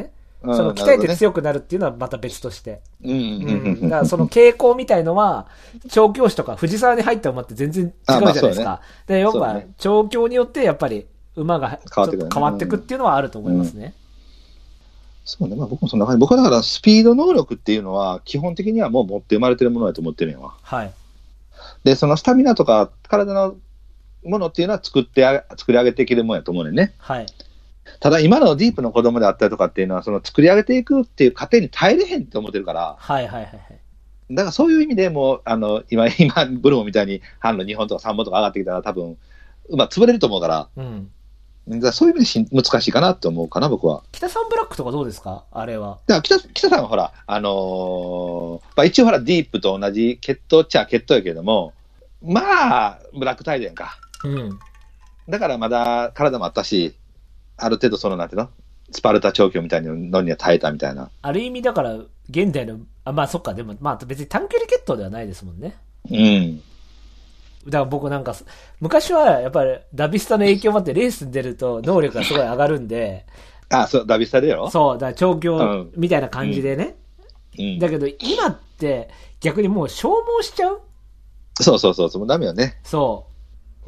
その鍛えて強くなるっていうのはまた別として。だからその傾向みたいのは、調教師とか藤沢に入った馬って全然違うじゃないですか。で、要は、調教によってやっぱり馬がちょっと変わってくっていうのはあると思いますね。 そうね。まあ僕もそんな感じ。僕はだからスピード能力っていうのは、基本的にはもう持って生まれてるものだと思ってるんやわ。 はい。で、 そのスタミナとか体のものっていうのは作り上げていけるもんやと思うねんね。 はい。 ただ今のディープの子供であったりとかっていうのは、その作り上げていくっていう過程に耐えれへんって思ってるから。 はいはいはいはい。 だからそういう意味でも今ブルモみたいに販路2本とか3本とか上がってきたら多分、潰れると思うから。 うん。 だからそういう意味で難しいかなって思うかな、僕は。 北さんブラックとかどうですかあれは。 だから北さんはほら、一応ほらディープと同じ血統っちゃ血統やけれども、まあ、ブラックタイルやんか。 うん。 だからまだ体もあったし、ある程度なんていうのスパルタ調教みたいなのには耐えたみたいな。 ある意味だから、現代の、まあそっか、でもまあ別に短距離血統ではないですもんね。 うん。 だから僕なんか、昔はやっぱりダビスタの影響もあってレースに出ると能力がすごい上がるんで。 そう、ダビスタでよ。 そう、だから調教みたいな感じでね。だけど今って逆にもう消耗しちゃう？ そう、もうダメよね。 そう。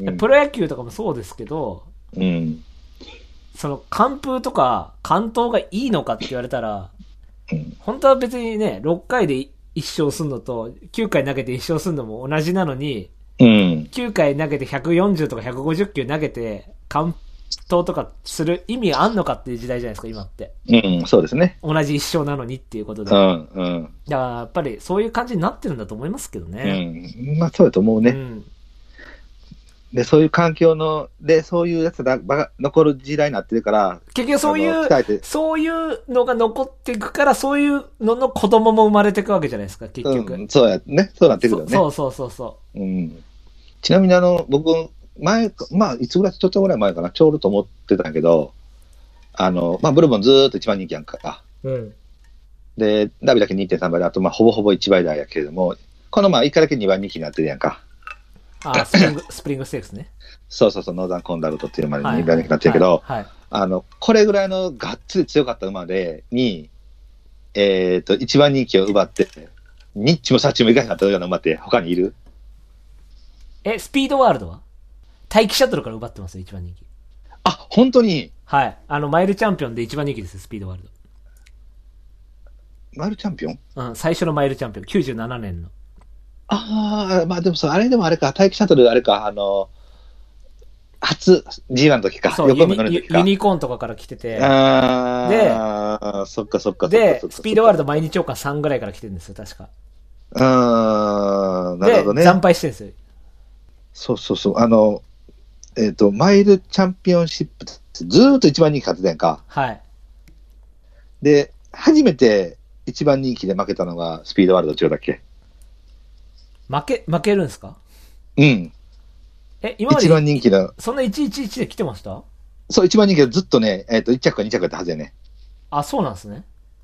プロ野球とかもそうですけど、その完封とか完投がいいのかって言われたら、本当は別にね、6回で1勝すんのと、9回投げて1勝すんのも同じなのに、9回投げて140とか150球投げて、完投とかする意味あんのかっていう時代じゃないですか、今って。 そうですね。 同じ1勝なのにっていうことで。だからやっぱりそういう感じになってるんだと思いますけどね。 まあそうだと思うね。で、そういう環境で、そういうやつが残る時代になってるから。 結局そういうのが残っていくから、そういうのの子供も生まれていくわけじゃないですか、結局。 そうやね。そうなってくるよね。 そう。 ちなみに僕、いつぐらい、ちょっとぐらい前かな、ちょうどと思ってたんやけど、ブルボンずーっと一番人気やんか。で、ダビだけ 2.3 倍で、あとほぼほぼ1倍台やけれども、この1回だけ2番人気になってるやんか。 スプリングステークスね。 そう、ノーザンコンダルトっていう馬で2番人気になってるけど、これぐらいのがっつり強かった馬に、1番人気を奪って、ニッチもサッチもいかなかったような馬って他にいる？ スピードワールドは待機シャトルから奪ってますよ、1番人気。 本当に？ はい。マイルチャンピオンで1番人気ですよ、スピードワールド。 マイルチャンピオン？ 最初のマイルチャンピオン、97年の。 でもあれでもあれか、待機シャトルあれか、初 G1 の時か。 そう、ユニコーンとかから来てて。で、 そっか。 で、スピードワールド毎日王冠3ぐらいから来てるんですよ、確か。 なるほどね。 で、惨敗してるんですよ。そう。マイルチャンピオンシップってずーっと一番人気勝ってたやんか。 はい。 で、初めて一番人気で負けたのがスピードワールド中だっけ？ 負けるんですか？ 今まで一番人気だ。 そんな111で来てました？ そう、一番人気でずっとね、1着か2着だったはずやね。 そうなんですね。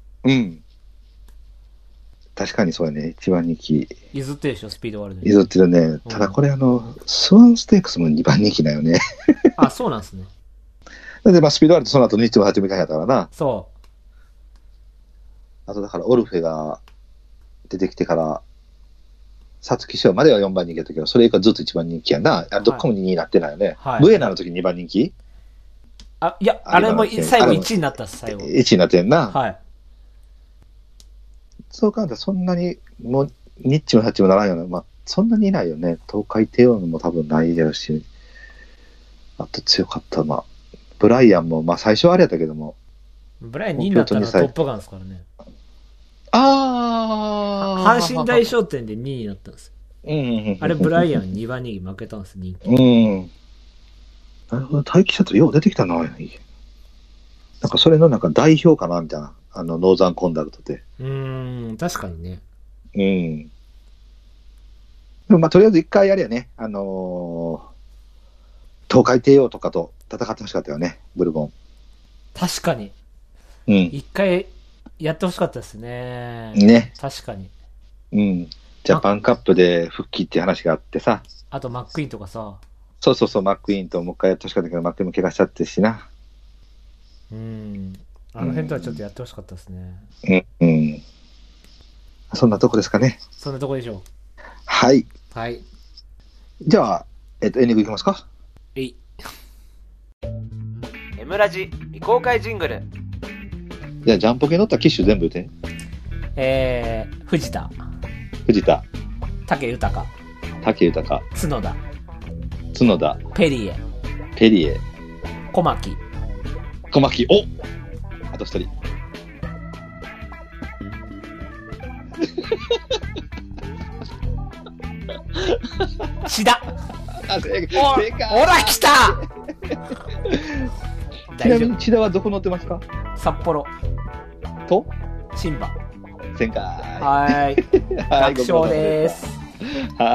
確かにそうやね、一番人気。 譲ってるでしょ、スピードワールドに。 譲ってるね。ただこれスワンステークスも2番人気だよね。 そうなんですね。 だってスピードワールドその後日も8みたいやったからな。 そう。 あとだからオルフェが出てきてから、皐月賞までは4番人気だったけど、それ以降ずっと1番人気やな。どっかも2位になってないよね。ブエナの時2番人気？ いや、あれも最後1位になったっす、最後。 1位になってんな。 はい。 そう考えたらそんなに、もう、ニッチもハッチもならんような、そんなにいないよね。東海帝王のも多分ないやろし、あと強かったブライアンも、最初はあれやったけども。 ブライアン2位になったのはトップガンですからね。阪神大商店で2位になったんですよ。あれ、ブライアン2番に負けたんです、人気。なるほど、待機シャトルよう出てきたな。なんかそれの代表かなみたいな。ノーザンコンダルトで。確かにね。でもとりあえず一回あれやね、東海帝王とかと戦ってほしかったよね、ブルボン。確かに。一回やってほしかったですね。ね。確かに。ジャパンカップで復帰っていう話があってさ。あとマックイーンとかさ。そう、マックイーンともう一回やってほしかったけど、マックイーンも怪我しちゃってしな。 あの辺とはちょっとやってほしかったですね。 うん。うん。そんなとこですかね。 そんなとこでしょう。 はい。 はい。 じゃあ、エンディングいきますか。 エムラジ未公開ジングル。 じゃあ、ジャンポケ乗った機種全部言って。 藤田。 武豊。角田。 ペリエ。小牧。 お、あと一人。 志田。 正解。 ほら来たちなみに千田はどこ乗ってますか？ 札幌と新馬。 正解。 はい楽勝です。 はい。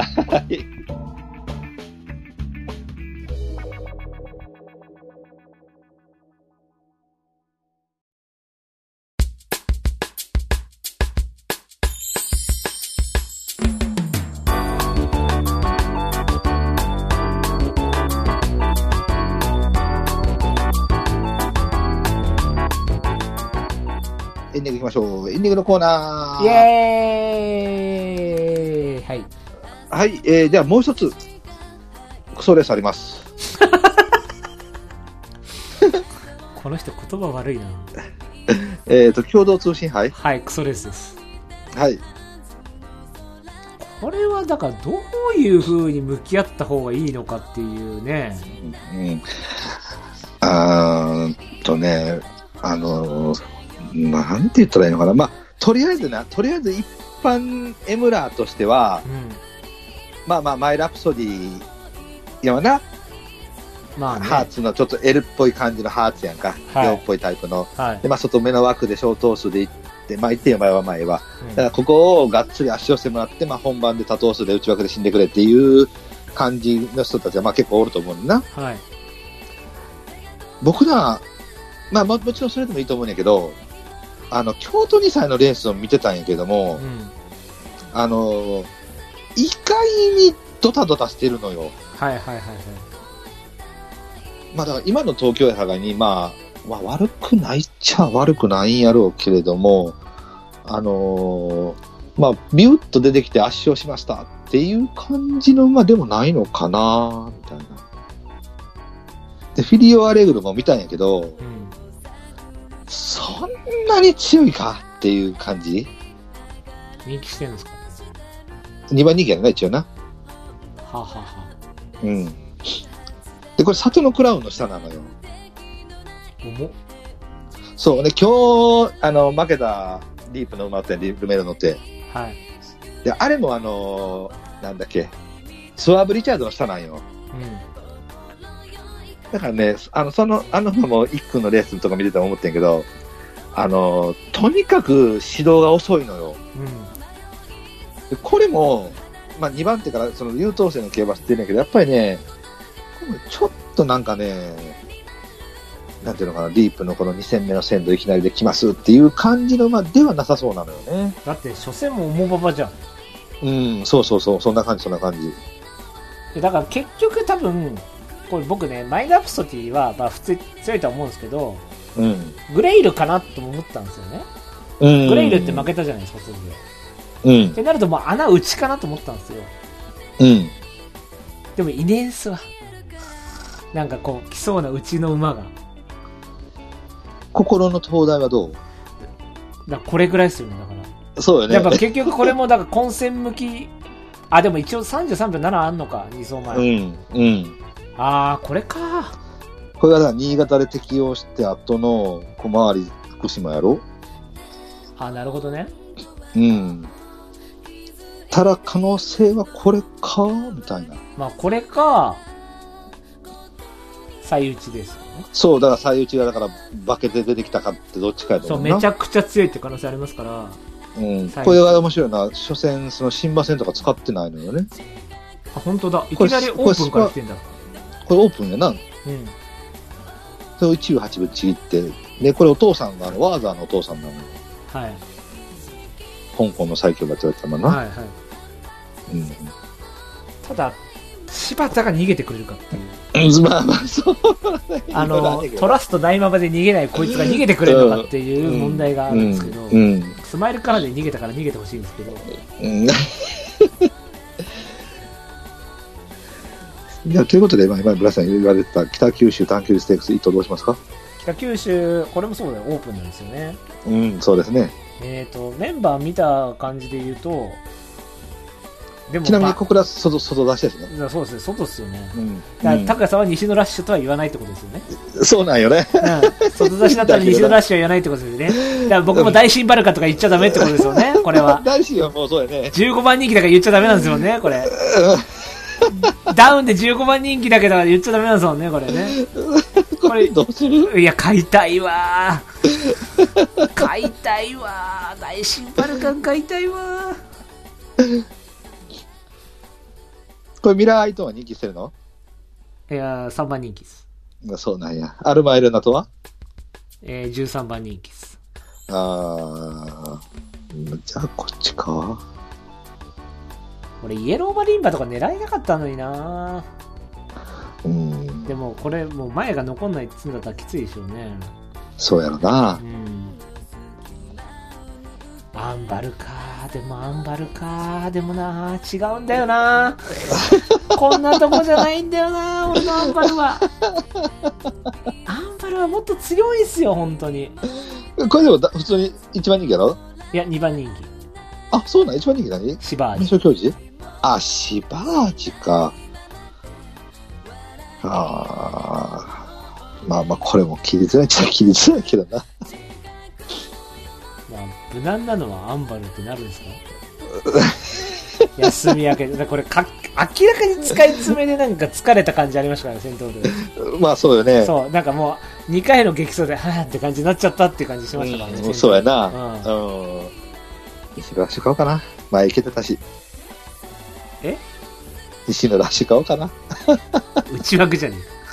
エンディングいきましょう。エンディングのコーナー。 イエーイ。はい。 はい、じゃあもう一つ、クソレースあります。 この人言葉悪いな。 共同通信杯。 はい、クソレースです。 はい。 これはだからどういう風に向き合った方がいいのかっていうね。 なんて言ったらいいのかな。まあ、とりあえず一般エムラーとしては、まあ、マイラプソディやわな。まあね、ハーツのちょっと L っぽい感じのハーツやんか。量っぽいタイプの。で、まあ、外目の枠で小等数で行って、まあ、行ってよ前は前は。だから、ここをがっつり足寄せてもらって、まあ、本番で多等数で内枠で死んでくれっていう感じの人たちは、まあ、結構おると思うんだな。はい。僕ら、まあ、もちろんそれでもいいと思うんやけど、京都2歳のレースを見てたんやけども、意外にドタドタしてるのよ。まあだから今の東京やさがに、まあ悪くないっちゃ悪くないんやろうけれども、まあビュッと出てきて圧勝しましたっていう感じの馬でもないのかなみたいな。で、フィリオ・アレグロも見たんやけど、そんなに強いかっていう感じ。 人気してるんですか ？2番人気やな、一応な。うん。で、これ、里のクラウンの下なのよ。そうね、今日、負けたディープの馬ってルメール乗って。はい。で、あれもなんだっけ、スワーブ・リチャードの下なんよ。だからね、馬も1区のレースとか見てて思ってんけど、とにかく指導が遅いのよ。でこれも、まあ、2番手からその優等生の競馬知ってるんだけど、やっぱりね、ちょっとなんかね、なんていうのかな、ディープのこの2戦目の鮮度いきなりできますっていう感じの馬ではなさそうなのよね。 だって初戦も重馬場じゃん。 そう、そんな感じ。 だから結局多分、これ僕ね、マイラプソディはまあ普通に強いとは思うんですけど、グレイルかなと思ったんですよね。グレイルって負けたじゃないですか、それで。ってなるともう穴打ちかなと思ったんですよ。でもイネンスはなんかこう来そうなうちの馬が。 心の東大はどう？ だこれぐらいですよね。だからそうよね。 やっぱ結局これもだから混戦向き。あ、でも一応33秒7あんのか、2走前。あー、これか。 これは新潟で適用して後の小回り福島やろ。 あ、なるほどね。 ただ可能性はこれかみたいな。 まあこれか最打ちですよね。 そう、だから最打ちがだから化けて出てきたかってどっちかやと思うな。 そう、めちゃくちゃ強いって可能性ありますから。 これは面白いな。初戦その新馬戦とか使ってないのよね。 あ、本当だ。いきなりオープンから来てんだ。 これオープンやな。それを1分8分ちぎって、でこれお父さんがワーザーのお父さんなのよ。はい。香港の最強馬って言われたまな。ただ柴田が逃げてくれるかっていう。 まあまあ、そう。 トラスト大ままで逃げないこいつが逃げてくれるのかっていう問題があるんですけど、スマイルカラーで逃げたから逃げてほしいんですけど。 いや、ということで、今、ブラスさん言われてた北九州短距離ステークス、一等どうしますか？ 北九州、これもそうだよ、オープンなんですよね。 そうですね。 メンバー見た感じで言うと、でもちなみに、小倉外出しですね。 そうですね、外ですよね。だから、高さんは西のラッシュとは言わないってことですよね。 そうなんよね。 外出しだったら西のラッシュは言わないってことですよね。だから僕も大新バルカとか言っちゃダメってことですよね、これは。 大新はもうそうやね。 15番人気だから言っちゃダメなんですよね、これ。ダウンで15番人気だけど言っちゃダメなんですもんね、これね。 これどうする？ いや、買いたいわー。買いたいわー。大新バルカン買いたいわー。 これミラーアイトンは人気してるの？ いや、3番人気です。 そうなんや。アルマエルナとは 13番人気です。 じゃあこっちか。 俺イエローマリンバとか狙いなかったのにな。でもこれもう前が残んないっつうんだったらきついでしょうね。 そうやろな。 アンバルか。でもアンバルか。でもな、違うんだよな。こんなとこじゃないんだよな、俺のアンバルは。アンバルはもっと強いっすよ、本当に。 これでも普通に1番人気やろ？ いや、2番人気。 あ、そうなん？ 1 番人気何？ シバージ。 名称教授？あ、シバージか。まあまあ、これも切りづらいっちゃ切りづらいけどな。 まあ、無難なのはアンバルってなるんですか？休み明けで、これ明らかに使い詰めでなんか疲れた感じありましたからね、戦闘で。 まあそうよね。 そう、なんかもう2回の激走で、はぁって感じになっちゃったっていう感じしましたからね。 そうやな。西のラッシュ買おうかな。前行けてたし。西のラッシュ買おうかな。 内枠じゃね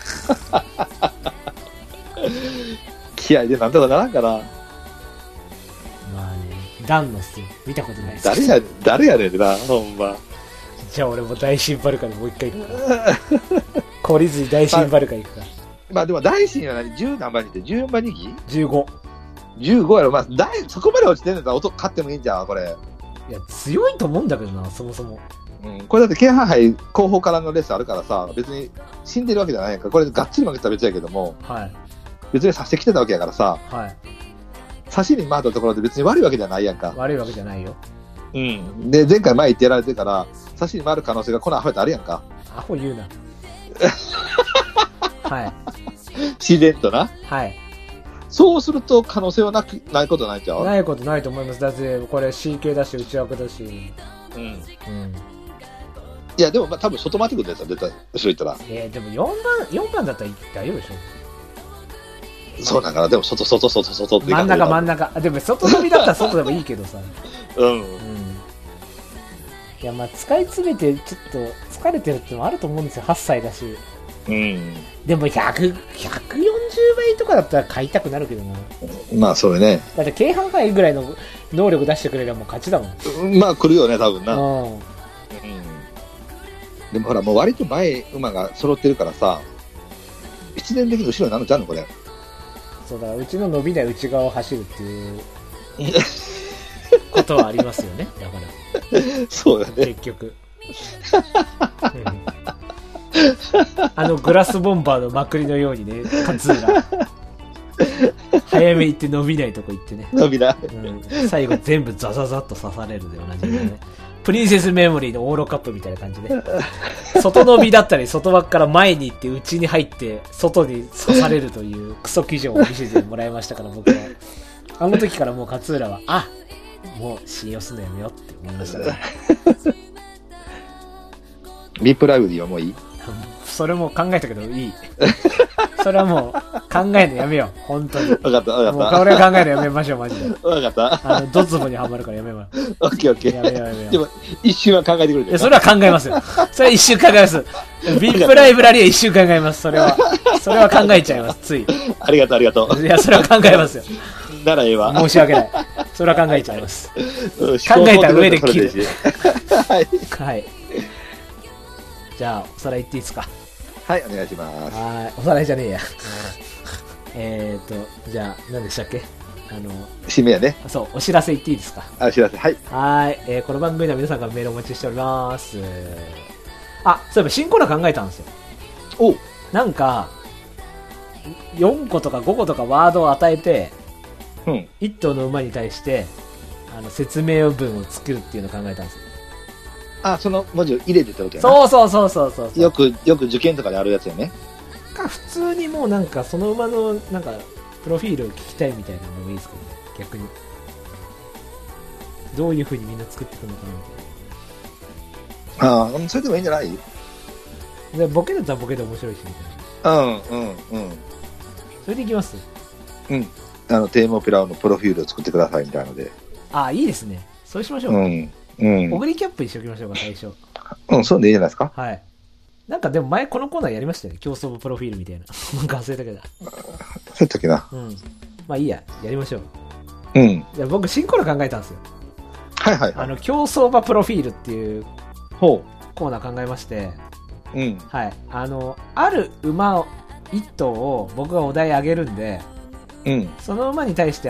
え。気合でなんとかならんかな。 まあね、ダンのっすよ。見たことないです。 誰やねんな、ほんま。 じゃあ俺も大新バルカでもう一回行くから。懲りずに大新バルカ行くから。 まあでも大新は何10何番人って14番人気 ?15。 15やろ。まあそこまで落ちてんのだったら勝ってもいいんじゃん、これ。 いや、強いと思うんだけどな、そもそも。 これだって京阪杯後方からのレースあるからさ、別に死んでるわけじゃないやんか。これがっつり負けたら別やけども、別に差してきてたわけやからさ、差しに回ったところで別に悪いわけじゃないやんか。 悪いわけじゃないよ。 で、前回前行ってやられてから、差しに回る可能性がこのアホやってあるやんか。 アホ言うな。 自然とな。そうすると可能性はないことないんちゃう？ ないことないと思います。だってこれ CK だし内枠だし。 いやでもまあ多分外回ってくるやつは絶対後ろ行ったら。 でも4番だったら大丈夫でしょ。 そうだからでも外って真ん中。でも外飲みだったら外でもいいけどさ。いやまあ使い詰めてちょっと疲れてるってのもあると思うんですよ。8歳だし。でも140倍とかだったら買いたくなるけどな。 まあそうよね。 だって京阪杯ぐらいの能力出してくれればもう勝ちだもん。 まあ来るよね多分な。でもほらもう割と前馬が揃ってるからさ、必然的に後ろになるんちゃうのこれ。 そうだからうちの伸びない内側を走るっていうことはありますよね。だからそうよね結局。グラスボンバーのまくりのようにね、勝浦早め行って伸びないとこ行ってね、 伸びない、 最後全部ザザザッと刺されるで同じでね。プリンセスメモリーのオーロカップみたいな感じで、外伸びだったり外枠から前に行って内に入って外に刺されるというクソ基準を見せてもらいましたから、僕はあの時からもう勝浦はもう信用すんのやめよって思いましたね。 ビップライブディはもういい？ それも考えたけどいい。それはもう考えるのやめよう。本当に。 わかった。 もう俺は考えるのやめましょう、マジで。 わかった。 ドツボにはまるからやめましょう。 オッケー。 やめよう。 でも、一瞬は考えてくれて。 それは考えますよ。それは一瞬考えます。ビップライブラリーは一瞬考えます。それは考えちゃいます、つい。 ありがとう。 いや、それは考えますよ。 ならええわ。 申し訳ない。それは考えちゃいます。考えた上で切る。はい。 じゃあ、おさらい言っていいですか。 はい、お願いします。 はい、おさらいじゃねえや。じゃあ、何でしたっけ？ 締めやね。 そう、お知らせ言っていいですか。 お知らせ、はい。 はい、この番組では皆さんからメールをお待ちしております。あ、そういえば新コーナー考えたんですよ。 おなんか、4個とか5個とかワードを与えて、 うん。 1頭の馬に対して、説明文を作るっていうのを考えたんですよ。 あ、その文字を入れてってことやな。 そう。 よく受験とかであるやつよね。 か、普通にもうなんか、その馬の、なんか、プロフィールを聞きたいみたいなのもいいですけどね、逆に。どういう風にみんな作っていくのかなみたいな。 ああ、それでもいいんじゃない？ でボケだったらボケで面白いしみたいな。 うん。 それでいきます？ うん。テーマオペラのプロフィールを作ってくださいみたいなので。 ああ、いいですね。そうしましょう。 うん。 オグリキャップにしておきましょうか、最初。 うん、そうでいいじゃないですか。 はい。なんかでも前このコーナーやりましたよね。競争部プロフィールみたいな。なんか忘れたけど。 そうやったっけな。 うん。まあいいや、やりましょう。 うん。 じゃあ僕、新コーナー考えたんですよ。 はい。 競走馬プロフィールっていうほコーナー考えまして、 う。うん。 はい。ある馬を、1頭を僕がお題あげるんで、 うん。 その馬に対して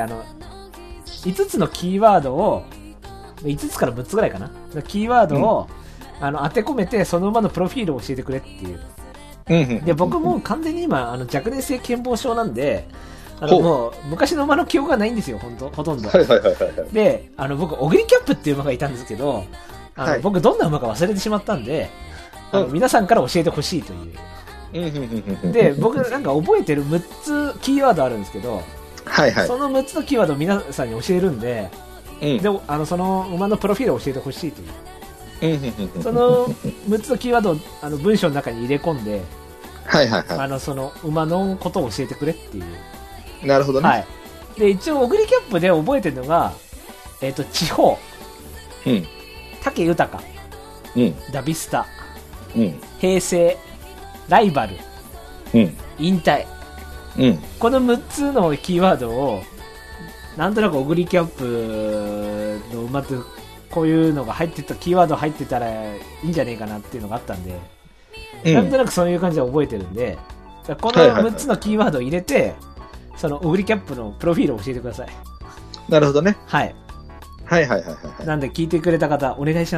5つのキーワードを、5つから6つぐらいかな。キーワードを、当て込めて、その馬のプロフィールを教えてくれっていう。で、僕もう完全に今、若年性健忘症なんで、もう、昔の馬の記憶がないんですよ、ほとんど。 はい。 で、僕、オグリキャップっていう馬がいたんですけど、僕、どんな馬か忘れてしまったんで、皆さんから教えてほしいという。で、僕、なんか覚えてる6つキーワードあるんですけど、その6つのキーワードを皆さんに教えるんで、で、その馬のプロフィールを教えてほしいという。その6つのキーワードを文章の中に入れ込んで、その馬のことを教えてくれっていう。 なるほどね。 はい。で、一応、オグリキャップで覚えてるのが、地方、武豊、ダビスタ、平成、ライバル、引退。この6つのキーワードを、なんとなくオグリキャップの馬と、こういうのが入ってた、キーワード入ってたらいいんじゃねえかなっていうのがあったんで、なんとなくそういう感じで覚えてるんで、この6つのキーワードを入れて、そのオグリキャップのプロフィールを教えてください。なるほどね。 はい。なんで聞いてくれた方、お願いします。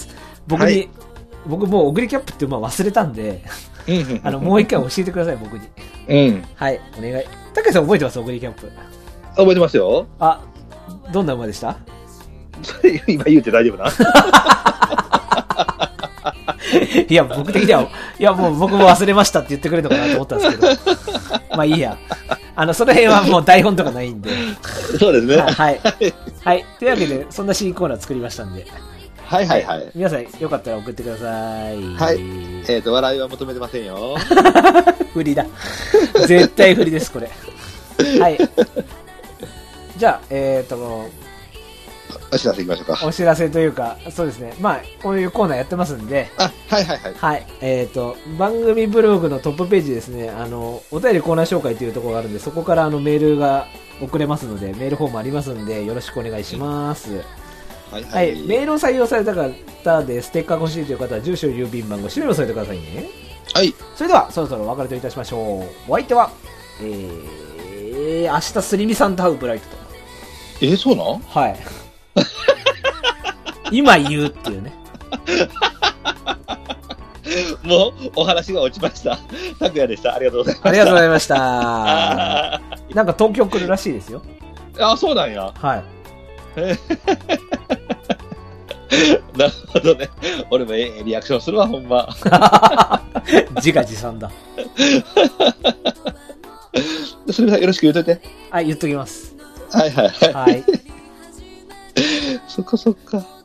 僕もうオグリキャップって馬忘れたんで、もう一回教えてください、僕に。はい、お願い。たけさん覚えてます？オグリキャップ。 覚えてますよ。 あ、どんな馬でした？ それ今言うて大丈夫な？ いや、僕的には、いや、もう僕も忘れましたって言ってくれるのかなと思ったんですけど。まあいいや。その辺はもう台本とかないんで。 そうですね。 はい。はい。というわけで、そんな新コーナー作りましたんで。皆さん、よかったら送ってください。 はい。笑いは求めてませんよ。 不利だ。絶対不利です、これ。はい。じゃあ、 お知らせいきましょうか。 お知らせというか、そうですね。まあ、こういうコーナーやってますんで。 はい。 はい。番組ブログのトップページですね、お便りコーナー紹介というところがあるんで、そこからメールが送れますので、メールフォームありますんで、よろしくお願いします。はい。メールを採用された方で、ステッカー欲しいという方は、住所、郵便番号、氏名を添えてくださいね。 はい。 それでは、そろそろお別れといたしましょう。お相手は、明日スリミさんと会うブライトと。 そうなん？ はい。今言うっていうね。 もうお話が落ちました。拓也でした。ありがとうございました。 ありがとうございました。なんか東京来るらしいですよ。 あ、そうなんや。 はい。 なるほどね。俺もリアクションするわ、ほんま。 自画自賛だ。 それはよろしく言うといて。 はい、言っときます。 はい。 はい。 そっか。